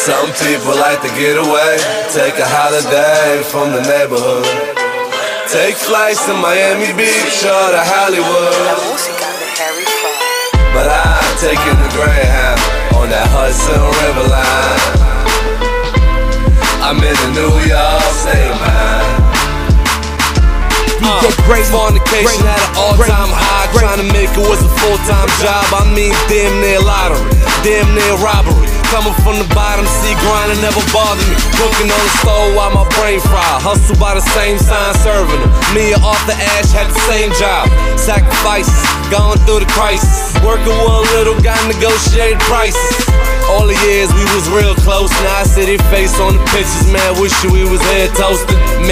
Some people like to get away, take a holiday from the neighborhood, take flights to Miami Beach or to Hollywood. But I'm taking the Greyhound on that Hudson River line. I'm in the New York State of mind. Fornication at an all-time high. Trying to make it was a full-time job. I mean damn near lottery, damn near robbery. Coming from the bottom, see grinding never bothered me. Cooking on the stove while my brain fried. Hustle by the same sign serving them. Me and Arthur Ashe had the same job. Sacrifices, going through the crisis. Working with a little guy, negotiated prices. All the years we was real close. Now I see their face on the pictures. Man, wish we was here toasting.